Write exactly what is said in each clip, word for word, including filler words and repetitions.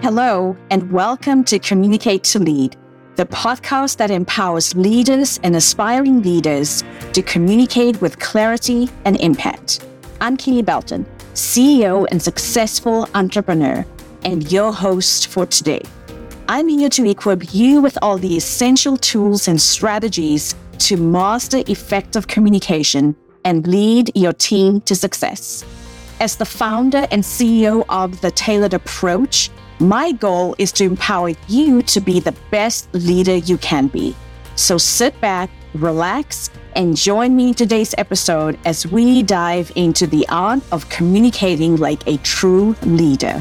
Hello, and welcome to Communicate to Lead, the podcast that empowers leaders and aspiring leaders to communicate with clarity and impact. I'm Keely Belton, C E O and successful entrepreneur, and your host for today. I'm here to equip you with all the essential tools and strategies to master effective communication and lead your team to success. As the founder and C E O of The Tailored Approach, my goal is to empower you to be the best leader you can be. So sit back, relax, and join me in today's episode as we dive into the art of communicating like a true leader.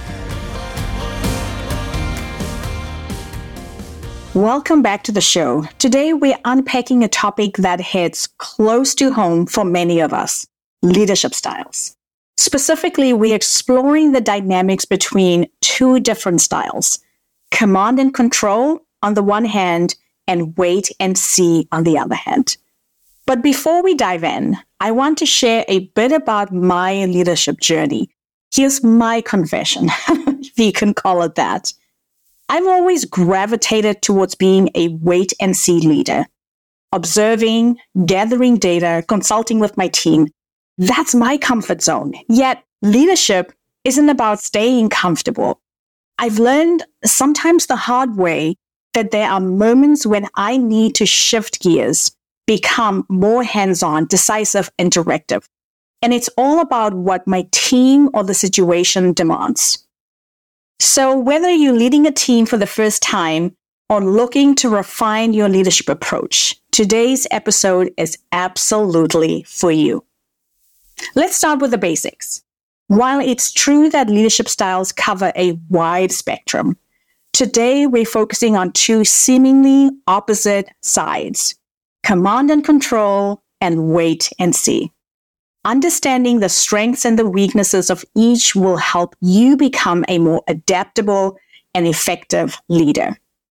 Welcome back to the show. Today we're unpacking a topic that hits close to home for many of us: leadership styles. Specifically, we're exploring the dynamics between two different styles: command and control on the one hand, and wait and see on the other hand. But before we dive in, I want to share a bit about my leadership journey. Here's my confession, if you can call it that. I've always gravitated towards being a wait and see leader, observing, gathering data, consulting with my team. That's my comfort zone. Yet leadership isn't about staying comfortable. I've learned sometimes the hard way that there are moments when I need to shift gears, become more hands-on, decisive, and directive. And it's all about what my team or the situation demands. So whether you're leading a team for the first time or looking to refine your leadership approach, today's episode is absolutely for you. Let's start with the basics. While it's true that leadership styles cover a wide spectrum, today we're focusing on two seemingly opposite sides: command and control and wait and see. Understanding the strengths and the weaknesses of each will help you become a more adaptable and effective leader.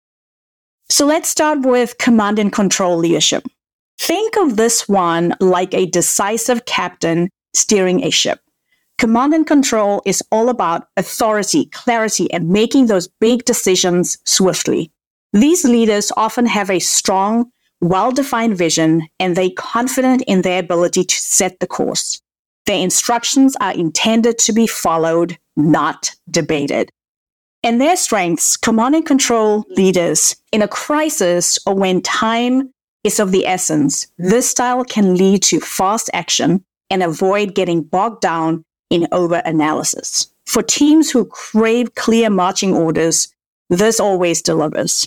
So let's start with command and control leadership. Think of this one like a decisive captain steering a ship. Command and control is all about authority, clarity, and making those big decisions swiftly. These leaders often have a strong, well-defined vision, and they're confident in their ability to set the course. Their instructions are intended to be followed, not debated. And their strengths, command and control leaders, in a crisis or when time is of the essence, this style can lead to fast action and avoid getting bogged down in over-analysis. For teams who crave clear marching orders, this always delivers.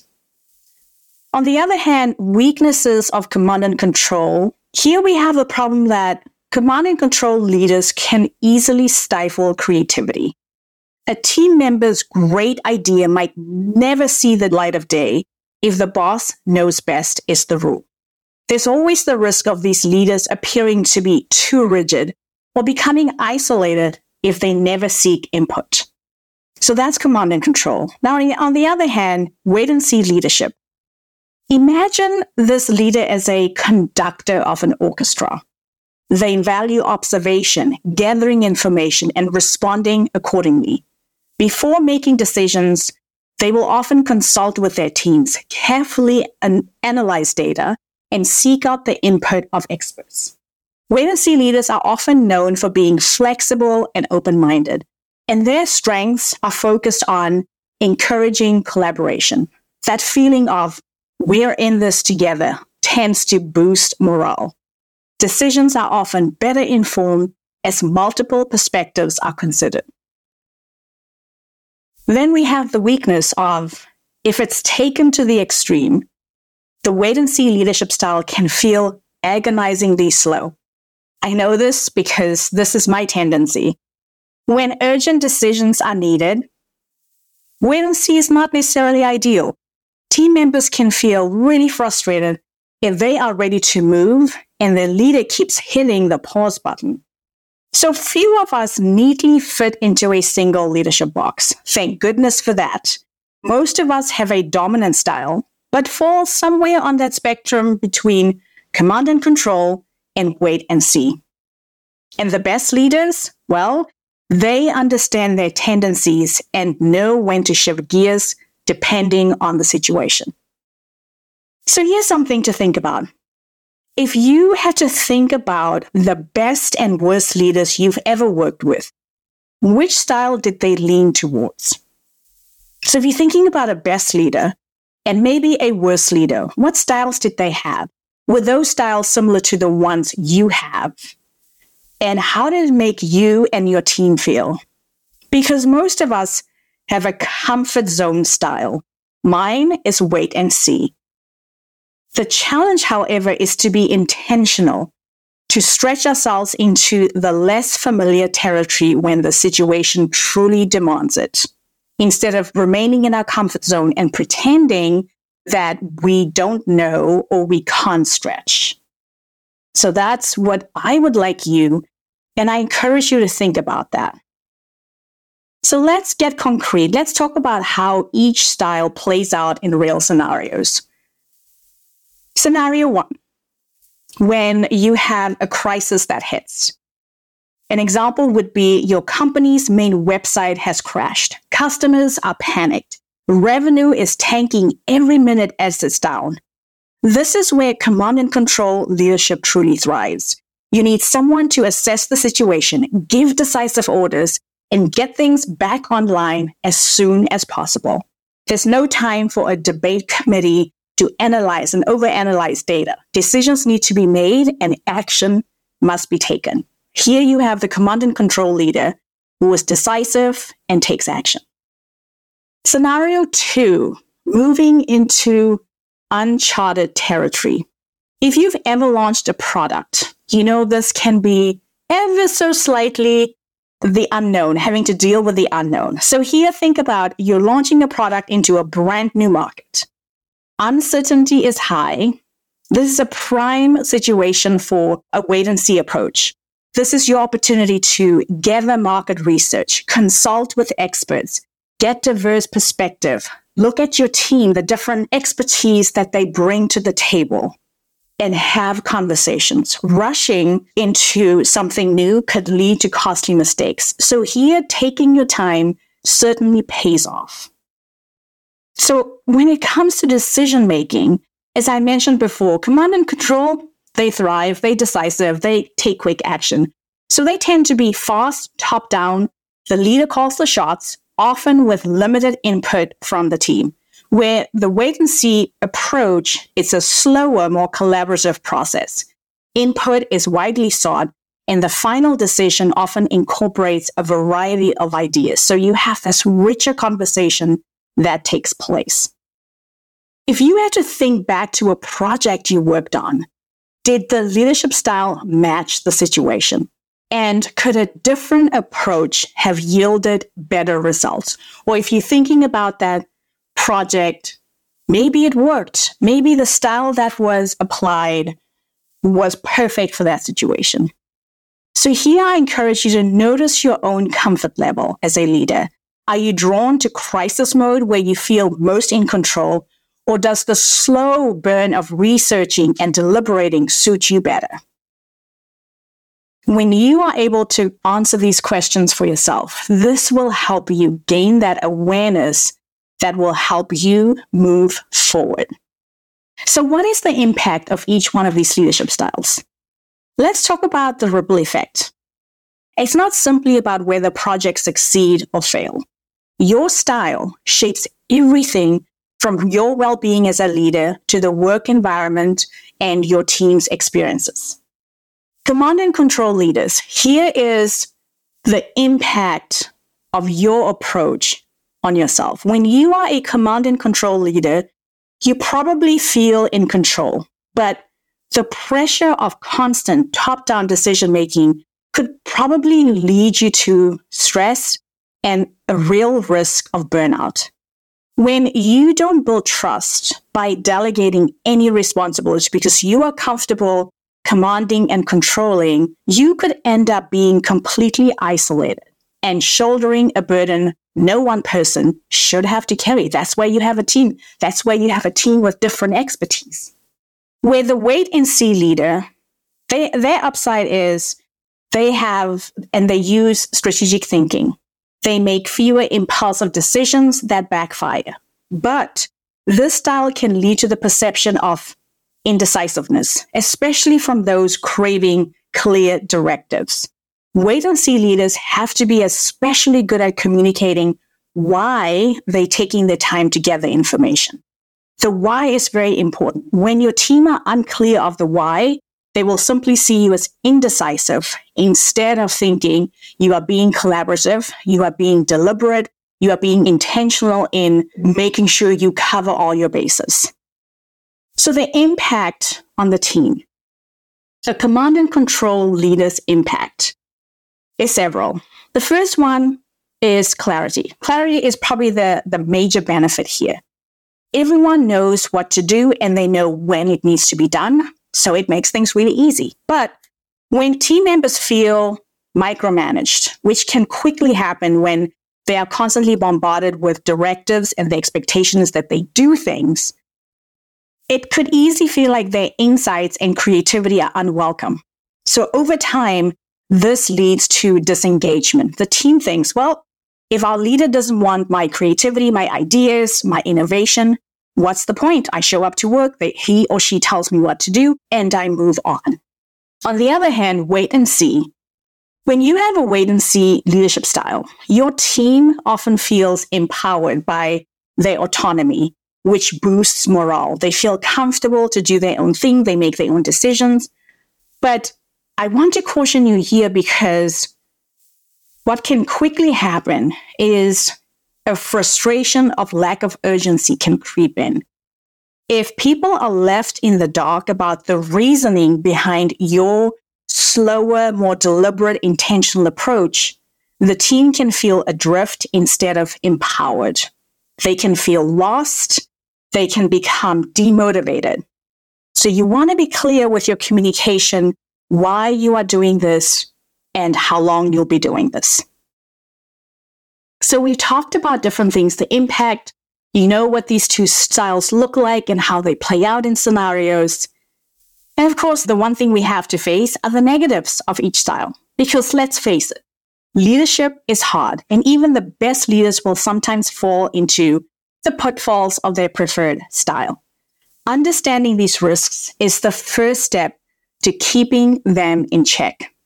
On the other hand, weaknesses of command and control. Here we have a problem that command and control leaders can easily stifle creativity. A team member's great idea might never see the light of day if the boss knows best is the rule. There's always the risk of these leaders appearing to be too rigid or becoming isolated if they never seek input. So that's command and control. Now, on the other hand, wait and see leadership. Imagine this leader as a conductor of an orchestra. They value observation, gathering information, and responding accordingly. Before making decisions, they will often consult with their teams, carefully an- analyze data, and seek out the input of experts. Wait-and-see leaders are often known for being flexible and open-minded, and their strengths are focused on encouraging collaboration. That feeling of we're in this together tends to boost morale. Decisions are often better informed as multiple perspectives are considered. Then we have the weakness of, if it's taken to the extreme, the wait-and-see leadership style can feel agonizingly slow. I know this because this is my tendency. When urgent decisions are needed, wait and see is not necessarily ideal. Team members can feel really frustrated if they are ready to move and the leader keeps hitting the pause button. So few of us neatly fit into a single leadership box. Thank goodness for that. Most of us have a dominant style, but fall somewhere on that spectrum between command and control and wait and see. And the best leaders, well, They understand their tendencies and know when to shift gears depending on the situation. So here's something to think about. If you had to think about the best and worst leaders you've ever worked with, which style did they lean towards? So if you're thinking about a best leader and maybe a worst leader, what styles did they have? Were those styles similar to the ones you have? And how did it make you and your team feel? Because most of us have a comfort zone style. Mine is wait and see. The challenge, however, is to be intentional, to stretch ourselves into the less familiar territory when the situation truly demands it, instead of remaining in our comfort zone and pretending that we don't know or we can't stretch. So that's what I would like you, and I encourage you to think about that. So let's get concrete. Let's talk about how each style plays out in real scenarios. Scenario one, when you have a crisis that hits. An example would be your company's main website has crashed. Customers are panicked. Revenue is tanking every minute as it's down. This is where command and control leadership truly thrives. You need someone to assess the situation, give decisive orders, and get things back online as soon as possible. There's no time for a debate committee to analyze and overanalyze data. Decisions need to be made and action must be taken. Here you have the command and control leader who is decisive and takes action. Scenario two, moving into uncharted territory. If you've ever launched a product, you know this can be ever so slightly the unknown, having to deal with the unknown. So here, think about you're launching a product into a brand new market. Uncertainty is high. This is a prime situation for a wait-and-see approach. This is your opportunity to gather market research, consult with experts, get diverse perspective, look at your team, the different expertise that they bring to the table, and have conversations. Rushing into something new could lead to costly mistakes. So here, taking your time certainly pays off. So when it comes to decision making, as I mentioned before, command and control, they thrive, they decisive, they take quick action. So they tend to be fast, top down. The leader calls the shots, often with limited input from the team. Where the wait and see approach, it's a slower, more collaborative process. Input is widely sought, and the final decision often incorporates a variety of ideas. So you have this richer conversation that takes place. If you had to think back to a project you worked on, did the leadership style match the situation? And could a different approach have yielded better results? Or if you're thinking about that project, maybe it worked. Maybe the style that was applied was perfect for that situation. So here I encourage you to notice your own comfort level as a leader. Are you drawn to crisis mode where you feel most in control? Or does the slow burn of researching and deliberating suit you better? When you are able to answer these questions for yourself, this will help you gain that awareness that will help you move forward. So what is the impact of each one of these leadership styles? Let's talk about the ripple effect. It's not simply about whether projects succeed or fail. Your style shapes everything from your well-being as a leader to the work environment and your team's experiences. Command and control leaders, here is the impact of your approach on yourself. When you are a command and control leader, you probably feel in control, but the pressure of constant top-down decision-making could probably lead you to stress and a real risk of burnout. When you don't build trust by delegating any responsibility because you are comfortable commanding and controlling, you could end up being completely isolated and shouldering a burden no one person should have to carry. That's why you have a team. That's why you have a team with different expertise. Where the wait and see leader, they, their upside is They have, and they use strategic thinking. They make fewer impulsive decisions that backfire. But this style can lead to the perception of indecisiveness, especially from those craving clear directives. Wait and see leaders have to be especially good at communicating why they're taking the time to gather information. The why is very important. When your team are unclear of the why, they will simply see you as indecisive instead of thinking you are being collaborative, you are being deliberate, you are being intentional in making sure you cover all your bases. So the impact on the team. A command and control leader's impact is several. The first one is clarity. Clarity is probably the, the major benefit here. Everyone knows what to do and they know when it needs to be done. So it makes things really easy. But when team members feel micromanaged, which can quickly happen when they are constantly bombarded with directives and the expectation is that they do things, it could easily feel like their insights and creativity are unwelcome. So over time, this leads to disengagement. The team thinks, well, if our leader doesn't want my creativity, my ideas, my innovation, what's the point? I show up to work, they, he or she tells me what to do, and I move on. On the other hand, wait and see. When you have a wait and see leadership style, your team often feels empowered by their autonomy, which boosts morale. They feel comfortable to do their own thing. They make their own decisions. But I want to caution you here because what can quickly happen is a frustration of lack of urgency can creep in. If people are left in the dark about the reasoning behind your slower, more deliberate, intentional approach, the team can feel adrift instead of empowered. They can feel lost. They can become demotivated. So you want to be clear with your communication, why you are doing this and how long you'll be doing this. So we've talked about different things, the impact, you know what these two styles look like and how they play out in scenarios. And of course, the one thing we have to face are the negatives of each style. Because let's face it, leadership is hard, and even the best leaders will sometimes fall into the pitfalls of their preferred style. Understanding these risks is the first step to keeping them in check.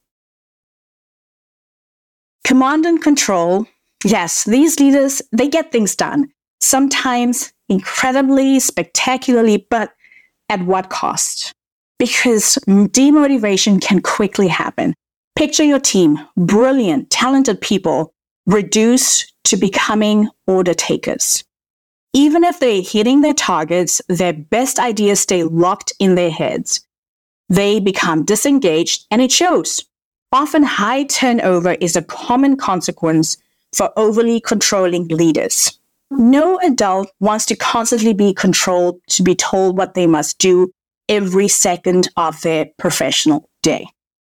Command and control. Yes, these leaders, they get things done, sometimes incredibly, spectacularly, but at what cost? Because demotivation can quickly happen. Picture your team, brilliant, talented people, reduced to becoming order takers. Even if they're hitting their targets, their best ideas stay locked in their heads. They become disengaged, and it shows. Often high turnover is a common consequence for overly controlling leaders. No adult wants to constantly be controlled, to be told what they must do every second of their professional day.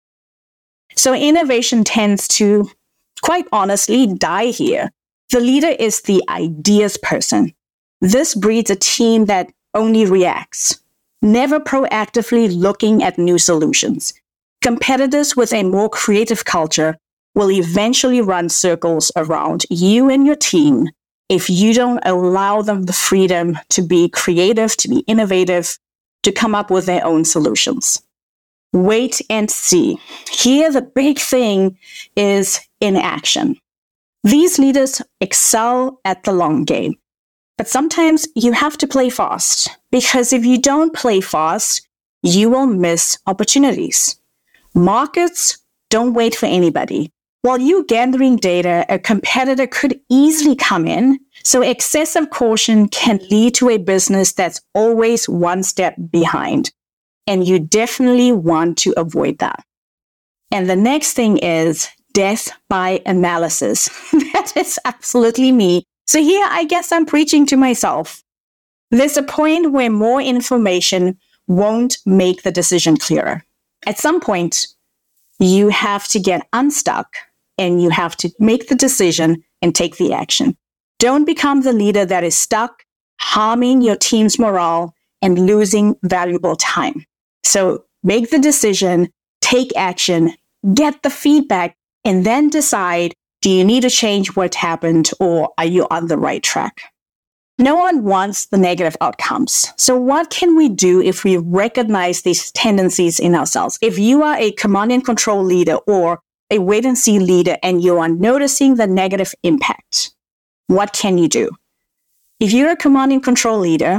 So innovation tends to, quite honestly, die here. The leader is the ideas person. This breeds a team that only reacts, never proactively looking at new solutions. Competitors with a more creative culture will eventually run circles around you and your team if you don't allow them the freedom to be creative, to be innovative, to come up with their own solutions. Wait and see. Here, the big thing is inaction. These leaders excel at the long game, but sometimes you have to play fast, because if you don't play fast, you will miss opportunities. Markets don't wait for anybody. While you're gathering data, a competitor could easily come in, so excessive caution can lead to a business that's always one step behind. And you definitely want to avoid that. And the next thing is death by analysis. That is absolutely me. So here, I guess I'm preaching to myself. There's a point where more information won't make the decision clearer. At some point, you have to get unstuck and you have to make the decision and take the action. Don't become the leader that is stuck, harming your team's morale and losing valuable time. So make the decision, take action, get the feedback, and then decide, do you need to change what happened or are you on the right track? No one wants the negative outcomes. So what can we do if we recognize these tendencies in ourselves? If you are a command and control leader or a wait and see leader and you are noticing the negative impact, what can you do? If you're a command and control leader,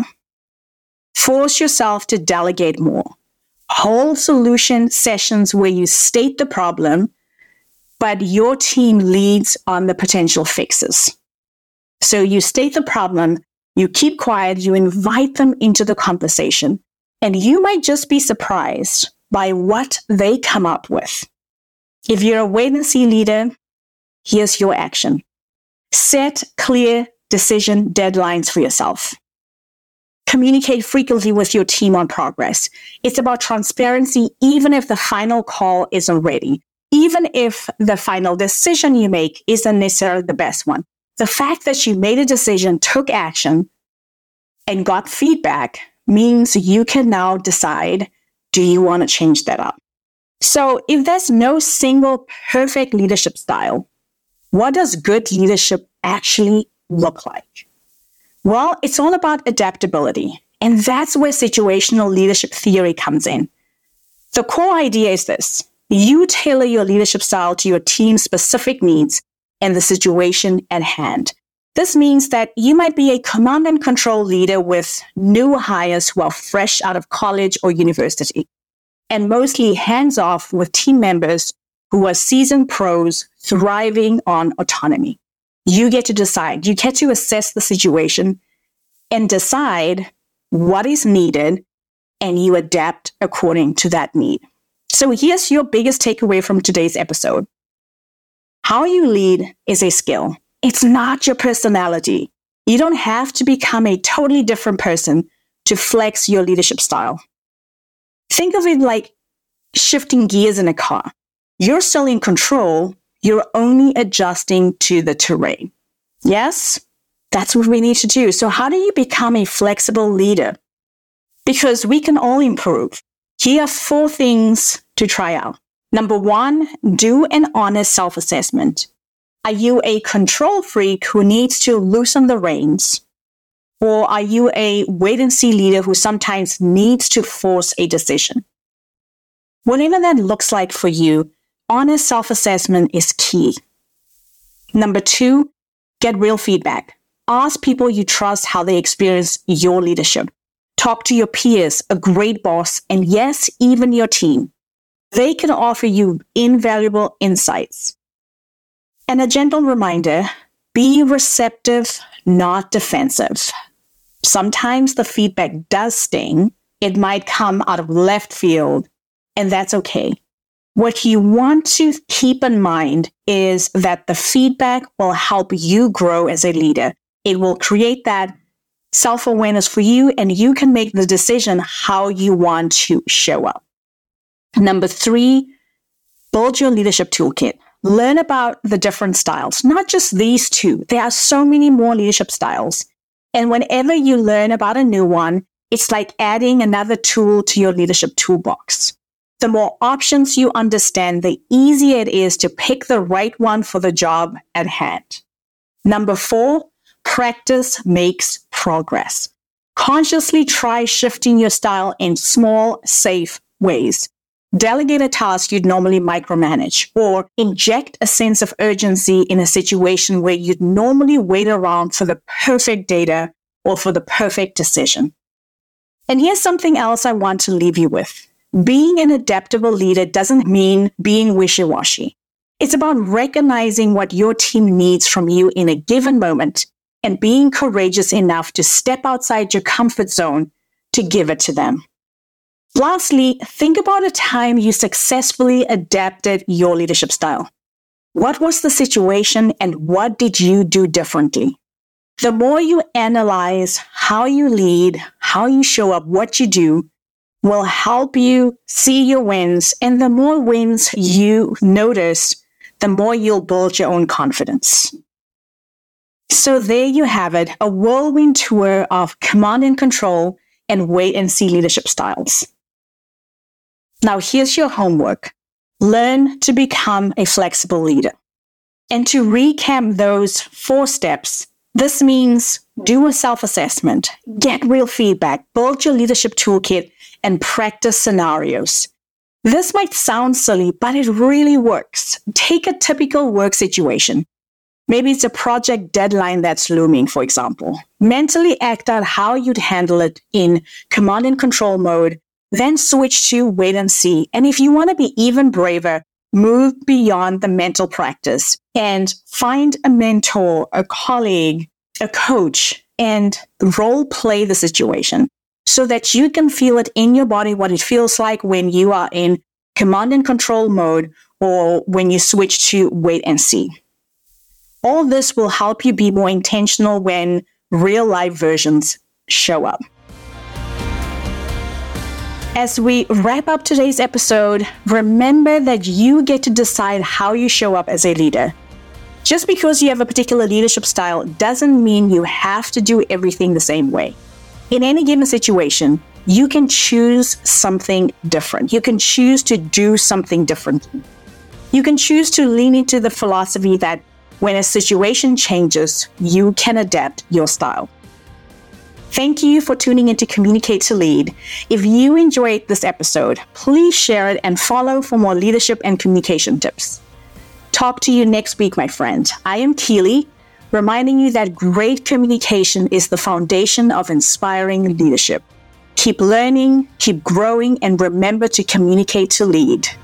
force yourself to delegate more. Hold solution sessions where you state the problem, but your team leads on the potential fixes. So you state the problem, you keep quiet, you invite them into the conversation, and you might just be surprised by what they come up with. If you're a wait and see leader, here's your action. Set clear decision deadlines for yourself. Communicate frequently with your team on progress. It's about transparency, even if the final call isn't ready, even if the final decision you make isn't necessarily the best one. The fact that you made a decision, took action, and got feedback means you can now decide, do you want to change that up? So if there's no single perfect leadership style, what does good leadership actually look like? Well, it's all about adaptability. And that's where situational leadership theory comes in. The core idea is this. You tailor your leadership style to your team's specific needs and the situation at hand. This means that you might be a command and control leader with new hires who are fresh out of college or university, and mostly hands-off with team members who are seasoned pros thriving on autonomy. You get to decide. You get to assess the situation and decide what is needed, and you adapt according to that need. So here's your biggest takeaway from today's episode. How you lead is a skill. It's not your personality. You don't have to become a totally different person to flex your leadership style. Think of it like shifting gears in a car. You're still in control. You're only adjusting to the terrain. Yes, that's what we need to do. So how do you become a flexible leader? Because we can all improve. Here are four things to try out. Number one, do an honest self-assessment. Are you a control freak who needs to loosen the reins? Or are you a wait-and-see leader who sometimes needs to force a decision? Whatever that looks like for you, honest self-assessment is key. Number two, get real feedback. Ask people you trust how they experience your leadership. Talk to your peers, a great boss, and yes, even your team. They can offer you invaluable insights. And a gentle reminder, be receptive, not defensive. Sometimes the feedback does sting. It might come out of left field, and that's okay. What you want to keep in mind is that the feedback will help you grow as a leader. It will create that self-awareness for you, and you can make the decision how you want to show up. Number three, build your leadership toolkit. Learn about the different styles, not just these two. There are so many more leadership styles. And whenever you learn about a new one, it's like adding another tool to your leadership toolbox. The more options you understand, the easier it is to pick the right one for the job at hand. Number four, practice makes progress. Consciously try shifting your style in small, safe ways. Delegate a task you'd normally micromanage, or inject a sense of urgency in a situation where you'd normally wait around for the perfect data or for the perfect decision. And here's something else I want to leave you with. Being an adaptable leader doesn't mean being wishy-washy. It's about recognizing what your team needs from you in a given moment and being courageous enough to step outside your comfort zone to give it to them. Lastly, think about a time you successfully adapted your leadership style. What was the situation and what did you do differently? The more you analyze how you lead, how you show up, what you do, will help you see your wins. And the more wins you notice, the more you'll build your own confidence. So there you have it, a whirlwind tour of command and control and wait and see leadership styles. Now, here's your homework. Learn to become a flexible leader. And to recap those four steps, this means do a self-assessment, get real feedback, build your leadership toolkit, and practice scenarios. This might sound silly, but it really works. Take a typical work situation. Maybe it's a project deadline that's looming, for example. Mentally act out how you'd handle it in command and control mode, then switch to wait and see. And if you want to be even braver, move beyond the mental practice and find a mentor, a colleague, a coach, and role play the situation so that you can feel it in your body, what it feels like when you are in command and control mode or when you switch to wait and see. All this will help you be more intentional when real life versions show up. As we wrap up today's episode, remember that you get to decide how you show up as a leader. Just because you have a particular leadership style doesn't mean you have to do everything the same way. In any given situation, you can choose something different. You can choose to do something differently. You can choose to lean into the philosophy that when a situation changes, you can adapt your style. Thank you for tuning in to Communicate to Lead. If you enjoyed this episode, please share it and follow for more leadership and communication tips. Talk to you next week, my friend. I am Keely, reminding you that great communication is the foundation of inspiring leadership. Keep learning, keep growing, and remember to communicate to lead.